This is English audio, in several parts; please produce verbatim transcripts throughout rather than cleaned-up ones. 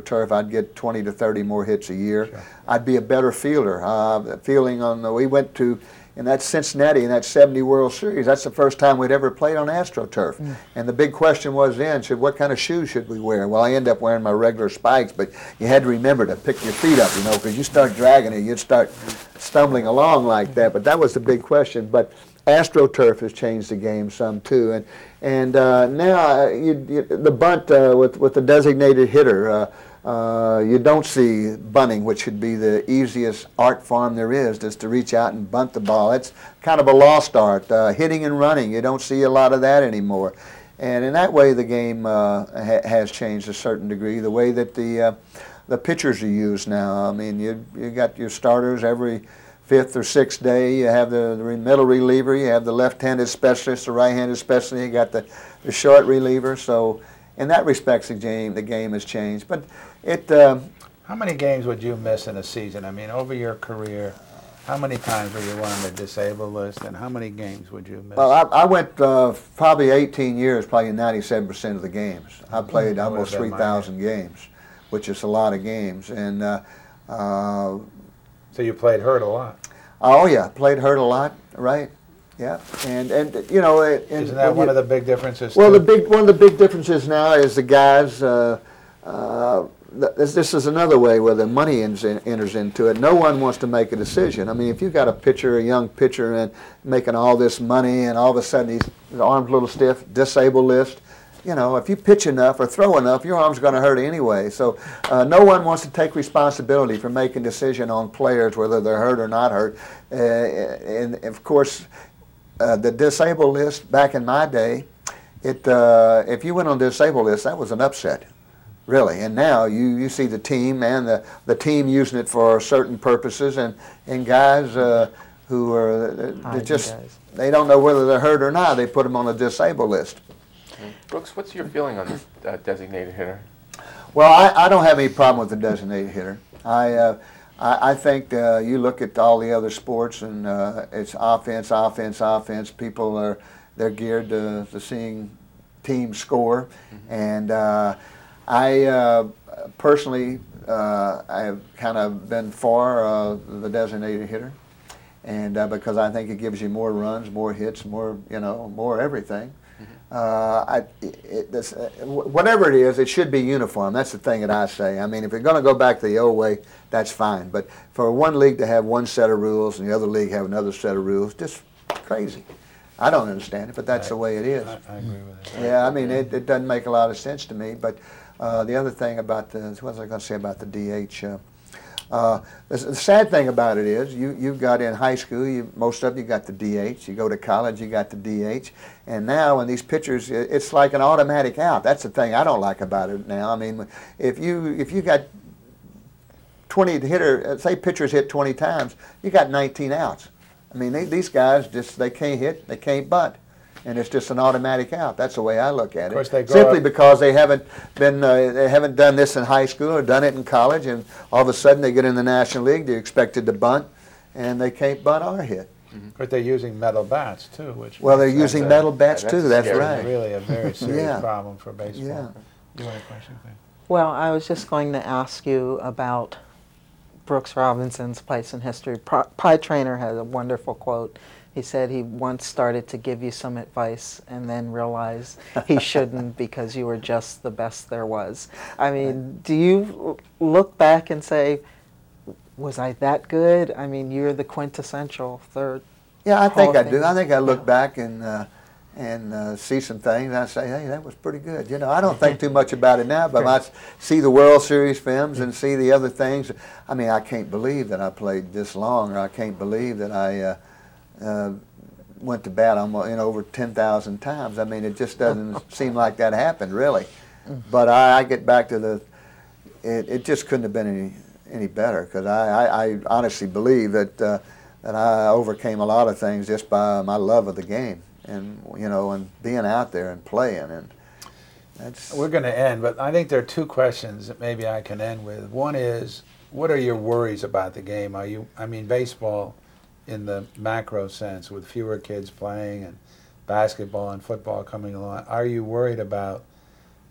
AstroTurf, I'd get twenty to thirty more hits a year. Sure. I'd be a better fielder. Uh, fielding on the, we went to, in that Cincinnati, in that seventy World Series, that's the first time we'd ever played on AstroTurf. Mm. And the big question was then, should, what kind of shoes should we wear? Well, I ended up wearing my regular spikes, but you had to remember to pick your feet up, you know, because you start dragging it, you'd start stumbling along like that. But that was the big question. But AstroTurf has changed the game some too, and and uh, now uh, you, you, the bunt uh, with with the designated hitter, uh, uh, you don't see bunting, which should be the easiest art form there is, just to reach out and bunt the ball. It's kind of a lost art. Uh, hitting and running, you don't see a lot of that anymore, and in that way, the game uh, ha has changed to a certain degree. The way that the uh, the pitchers are used now. I mean, you you got your starters every fifth or sixth day. You have the, the middle reliever, you have the left-handed specialist, the right-handed specialist, you got the, the short reliever. So in that respect, the game, the game has changed. But it... Uh, how many games would you miss in a season? I mean, over your career, how many times were you on the disabled list, and how many games would you miss? Well, I, I went uh, probably eighteen years, probably ninety-seven percent of the games. I played mm-hmm. almost three thousand games, which is a lot of games. And uh, uh, so you played hurt a lot. Oh yeah, played hurt a lot, right? Yeah, and and you know, and, isn't that one you, of the big differences? Well, too? the big one of the big differences now is the guys. Uh, uh, this, this is another way where the money ends in, enters into it. No one wants to make a decision. I mean, if you got a pitcher, a young pitcher, and making all this money, and all of a sudden he's, his arm's a little stiff, disabled list. You know, if you pitch enough or throw enough, your arm's going to hurt anyway. So uh, no one wants to take responsibility for making decision on players, whether they're hurt or not hurt. Uh, and of course, uh, the disabled list back in my day, it uh, if you went on the disabled list, that was an upset, really. And now you, you see the team and the, the team using it for certain purposes, and, and guys uh, who are uh, just, guys. They don't know whether they're hurt or not, they put them on the disabled list. Brooks, what's your feeling on this uh, designated hitter? Well, I, I don't have any problem with the designated hitter. I uh, I, I think uh, you look at all the other sports, and uh, it's offense, offense, offense. People are they're geared to, to seeing teams score, mm-hmm. and uh, I uh, personally uh, I have kind of been for uh, the designated hitter, and uh, because I think it gives you more runs, more hits, more you know, more everything. Uh, I, it, this, uh, whatever it is, it should be uniform. That's the thing that I say. I mean, if you're going to go back to the old way, that's fine. But for one league to have one set of rules and the other league have another set of rules, just crazy. I don't understand it, but that's I, the way it is. I, I agree with that. Yeah, I mean, it, it doesn't make a lot of sense to me. But uh, the other thing about the, what was I going to say about the D H? Uh, Uh, the, the sad thing about it is you, you've got in high school, you, most of you got the D H. You go to college, you got the D H. And now when these pitchers, it, it's like an automatic out. That's the thing I don't like about it now. I mean, if you if you got twenty hitter, say pitchers hit twenty times, you got nineteen outs. I mean, they, these guys just, they can't hit, they can't bunt. And it's just an automatic out. That's the way I look at it. Of course, they grow Simply up. because they haven't been, uh, they haven't done this in high school or done it in college, and all of a sudden they get in the National League. They're expected to bunt, and they can't bunt or hit. Mm-hmm. But they're using metal bats too, which well, they're using a, metal bats yeah, too. that's That's scary. right. Really, a very serious yeah. problem for baseball. Yeah. You want a question? Well, I was just going to ask you about Brooks Robinson's place in history. Pie Trainer has a wonderful quote. He said he once started to give you some advice and then realized he shouldn't because you were just the best there was. I mean, do you look back and say, was I that good? I mean, you're the quintessential third. Yeah, I think Hall I of do. Fame. I think I look back and uh, and uh, see some things. And I say, hey, that was pretty good. You know, I don't think too much about it now, but I see the World Series films and see the other things. I mean, I can't believe that I played this long, or I can't believe that I uh, uh, went to bat almost, you know, over ten thousand times. I mean, it just doesn't seem like that happened, really. But I, I get back to the, it, it just couldn't have been any any better, because I, I, I honestly believe that uh, that I overcame a lot of things just by my love of the game, and you know, and being out there and playing, and that's. We're going to end, but I think there are two questions that maybe I can end with. One is, what are your worries about the game? Are you, I mean, baseball in the macro sense, with fewer kids playing and basketball and football coming along, are you worried about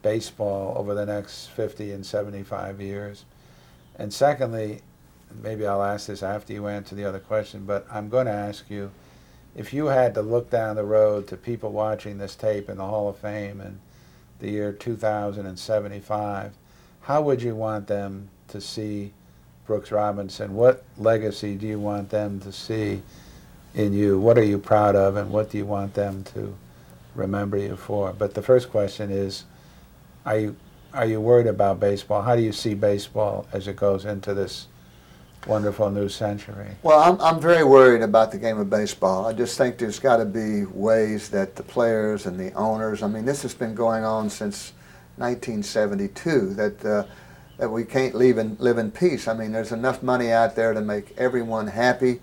baseball over the next fifty and seventy-five years? And secondly, maybe I'll ask this after you answer the other question, but I'm going to ask you, if you had to look down the road to people watching this tape in the Hall of Fame in the year two thousand seventy-five, how would you want them to see Brooks Robinson? What legacy do you want them to see in you? What are you proud of, and what do you want them to remember you for? But the first question is, are you are you worried about baseball? How do you see baseball as it goes into this wonderful new century? Well, I'm, I'm very worried about the game of baseball. I just think there's got to be ways that the players and the owners, I mean, this has been going on since nineteen seventy-two, that uh, that we can't live in, live in peace. I mean, there's enough money out there to make everyone happy,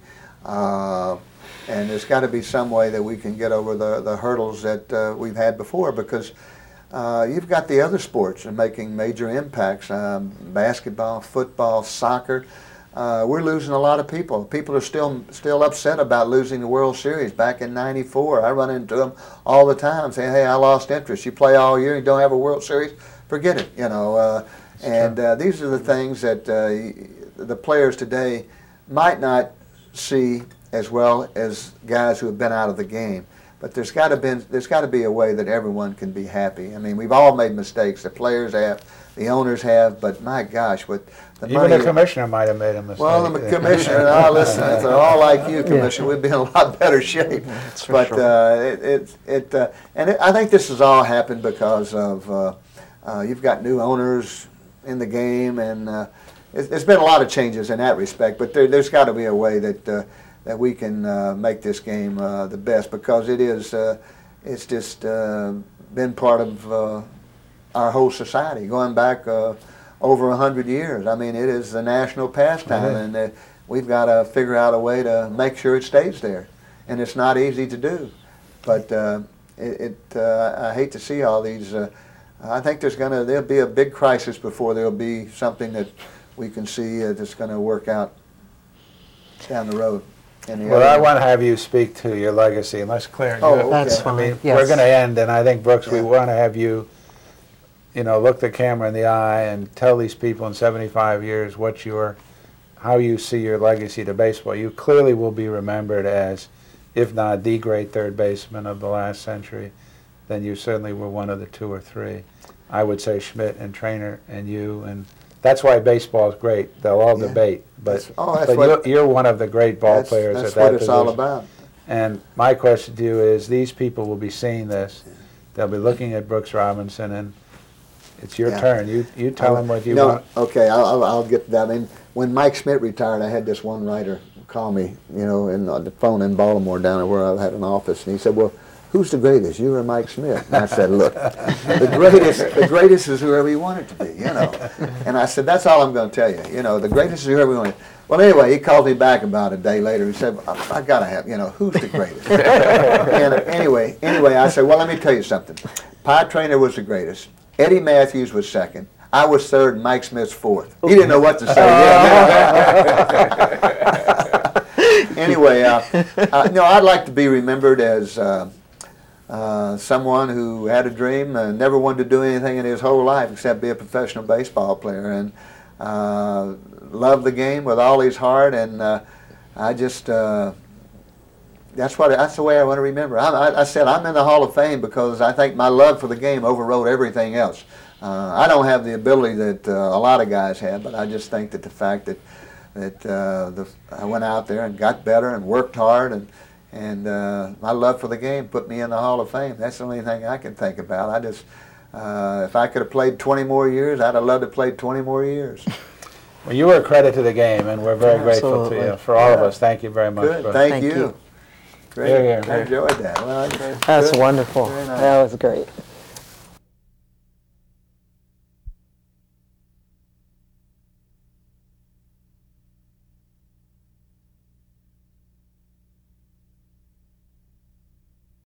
uh, and there's got to be some way that we can get over the, the hurdles that uh, we've had before, because uh, you've got the other sports that are making major impacts, um, basketball, football, soccer. Uh, we're losing a lot of people. People are still still upset about losing the World Series back in ninety-four. I run into them all the time saying, hey, I lost interest. You play all year and you don't have a World Series? Forget it, you know. Uh, and uh, these are the things that uh, the players today might not see as well as guys who have been out of the game. But there's got to be there's got to be a way that everyone can be happy. I mean, we've all made mistakes. The players have, the owners have, but my gosh, with the Even money, the commissioner might have made a mistake. well, the commissioner, oh, listen, if they're all like you, commissioner, we'd be in a lot better shape. That's for But sure. uh, it, it, it uh, and it, I think this has all happened because of uh, uh, you've got new owners in the game, and uh, it, there's been a lot of changes in that respect. But there, there's got to be a way that uh, that we can uh, make this game uh, the best, because it is uh, it's just uh, been part of uh, our whole society going back uh, over a hundred years. I mean, it is the national pastime, Mm-hmm. and uh, we've got to figure out a way to make sure it stays there. And it's not easy to do, but uh, it. it uh, I hate to see all these. Uh, I think there's gonna there'll be a big crisis before there'll be something that we can see uh, that's going to work out down the road. And the Well, other- I want to have you speak to your legacy, and let's clear. Oh, you- okay. That's I fine. mean, Yes. we're going to end, and I think, Brooks, we Yeah. want to have you, you know, look the camera in the eye and tell these people in seventy-five years what your, how you see your legacy to baseball. You clearly will be remembered as, if not the great third baseman of the last century, then you certainly were one of the two or three. I would say Schmidt and Trainer and you, and that's why baseball is great. They'll all Yeah. debate, but, That's- oh, that's but what- you're, you're one of the great ball that's, players that's at that what it's all position. about. And my question to you is, these people will be seeing this. They'll be looking at Brooks Robinson, and it's your Yeah. turn. You you tell them what you know, want. Okay, I'll, I'll, I'll get to that. I mean, when Mike Schmidt retired, I had this one writer call me, you know, in on the phone in Baltimore down there where I had an office, and he said, well, who's the greatest, you or Mike Schmidt? And I said, look, the greatest, the greatest is whoever you want it to be, you know. And I said, that's all I'm going to tell you, you know, the greatest is whoever you want it. Well, anyway, he called me back about a day later. He said, I, I got to have, you know, who's the greatest? And uh, anyway, anyway, I said, well, let me tell you something. Pie Trainer was the greatest. Eddie Matthews was second. I was third, and Mike Smith's fourth. He didn't know what to say. Yeah. Anyway, uh, uh, no, I'd like to be remembered as uh, uh, someone who had a dream and never wanted to do anything in his whole life except be a professional baseball player, and uh, loved the game with all his heart. And uh, I just uh, that's what that's the way I want to remember. I, I, I said I'm in the Hall of Fame because I think my love for the game overrode everything else. Uh, I don't have the ability that uh, a lot of guys have, but I just think that the fact that that uh, the, I went out there and got better and worked hard, and and uh, my love for the game put me in the Hall of Fame. That's the only thing I can think about. I just uh, if I could have played twenty more years, I'd have loved to play twenty more years. Well, you were a credit to the game, and we're very grateful to Absolutely. you. For all of Yeah. us, thank you very much. Good, Brooks. thank, Thank you. you. Great, Here, here, I here. enjoyed that. Well, I- That's good. wonderful. Very nice. That was great.